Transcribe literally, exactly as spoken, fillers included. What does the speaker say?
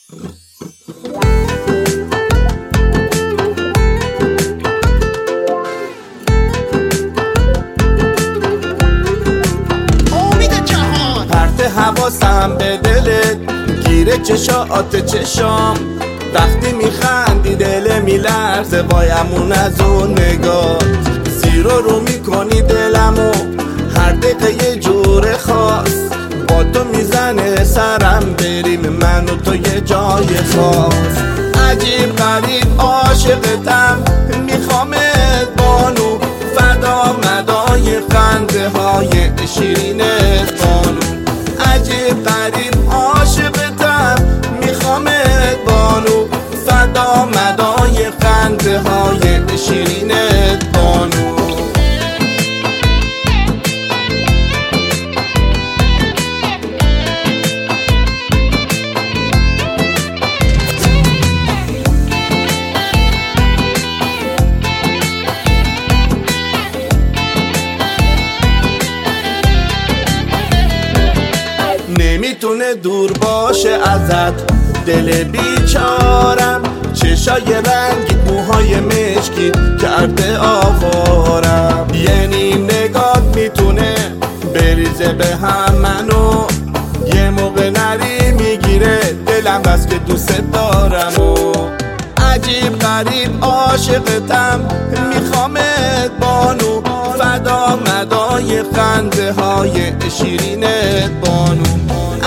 حواسم به دلت گیره چشات چشام، وقتی میخندی دل میلرزه بایمون از اون نگاه. زیر و رو میکنی دلمو هر دقیقه یه جور خاص، با تو میزنه سرم بریم من و تو یه جای خاص. عجیب غریب عاشقتم میخوامت بانو، فدا مدای خنده های شیرینت بانو. عجیب غریب عاشقتم میخوامت بانو، فدا مدای خنده های شیرینت بانو. نمیتونه دور باشه ازت دل بیچارم، چشای رنگی موهای مشکی کرده آوارم. یعنی نگات میتونه بریزه به هم منو، یه موقع نری میگیره دلم بس که دوست دارم. و عجیب غریب عاشقتم میخوامت بانو، فدا مدای خنده های شیرینت بانو.